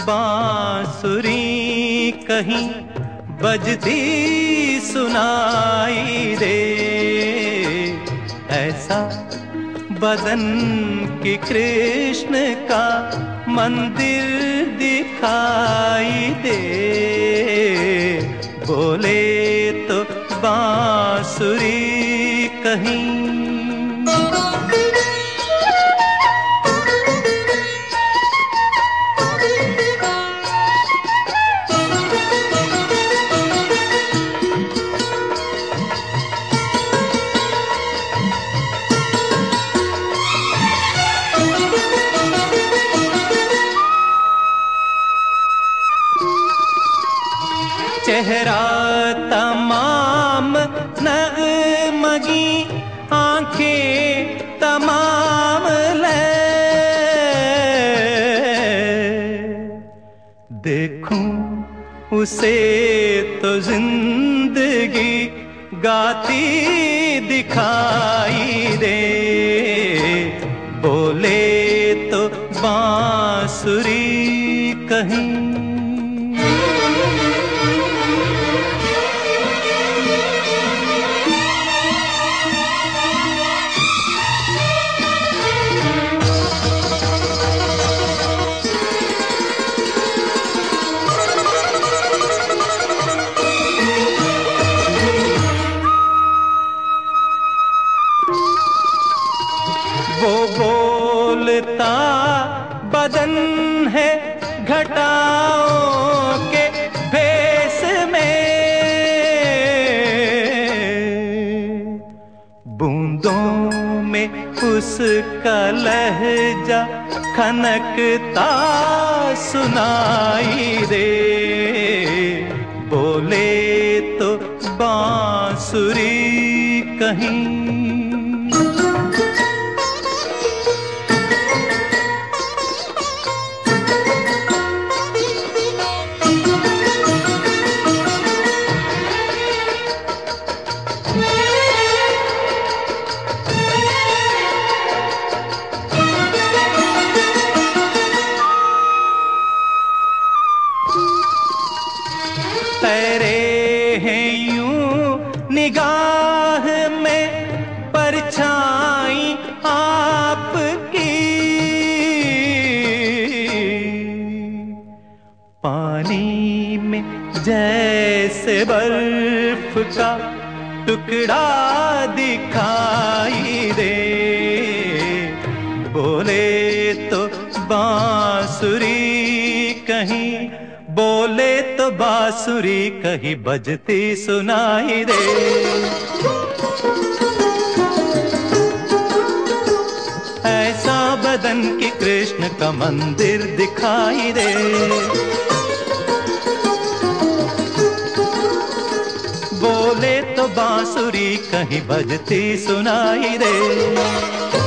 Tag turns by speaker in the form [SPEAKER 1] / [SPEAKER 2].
[SPEAKER 1] बांसुरी कहीं बजती सुनाई दे। ऐसा बदन की कृष्ण का मंदिर दिखाई दे। बोले तो बांसुरी कहीं। चेहरा तमाम नगमगी, आंखें तमाम ले। देखूं उसे तो जिंदगी गाती दिखाई दे। बोले तो बांसुरी कहीं। वो बोलता बदन है घटाओं के भेष में। बूंदों में उसका लहजा खनकता सुनाई दे। बोले तो बांसुरी कहीं। तेरे हैं यूं निगाह में परछाई आपकी। पानी में जैसे बर्फ का टुकड़ा दिखाई दे। बोले तो बांसुरी कहीं। बोले तो बांसुरी कहीं बजती सुनाई दे। ऐसा बदन की कृष्ण का मंदिर दिखाई दे। बोले तो बांसुरी कहीं बजती सुनाई दे।